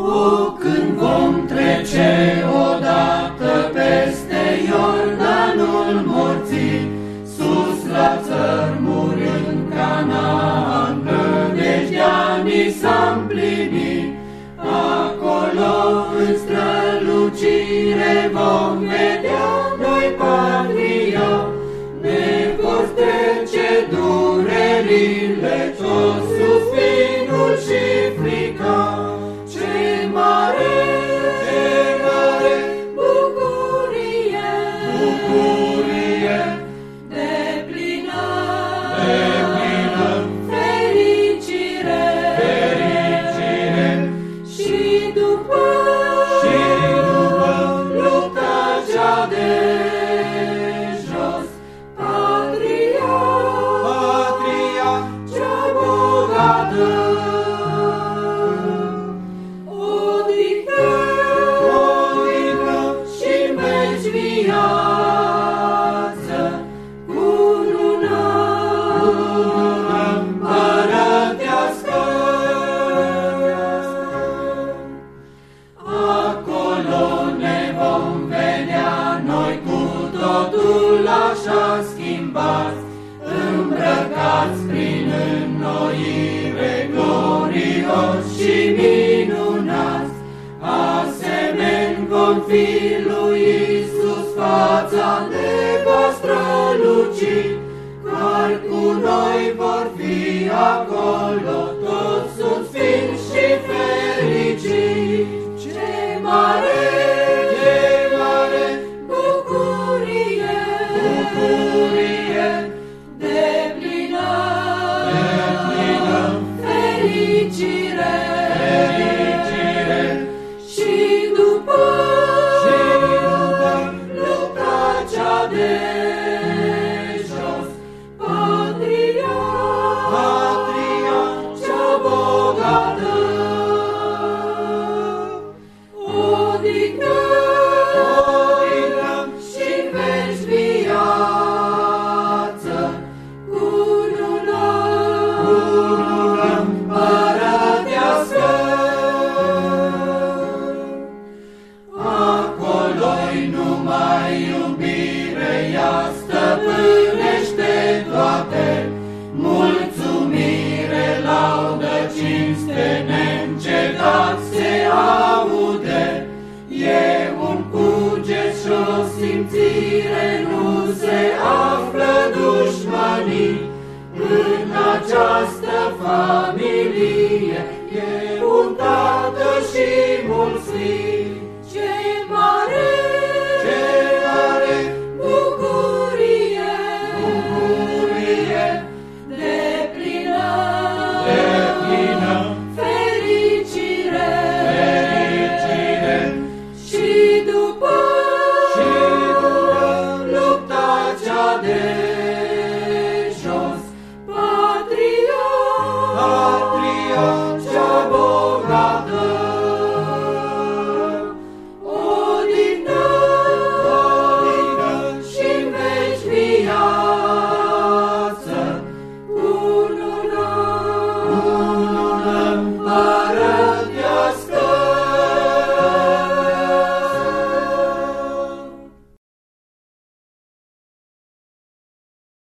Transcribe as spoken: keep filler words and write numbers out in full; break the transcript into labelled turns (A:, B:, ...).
A: O, când vom trece odată peste Iordanul morții, sus la țărmuri în Canaan, nădejdea ni s-a împlinit. Acolo în strălucire vom vedea noi patria, ne vor trece durerile, tot suspinul și frica. Ce mare, ce mare bucurie, bucurie, deplină, deplină, fericire, fericire, și după, și după lupta cea de jos, patria, patria cea bogată. Așa schimbați, îmbrăcați prin înnoire, glorioși și minunați, asemeni vom fi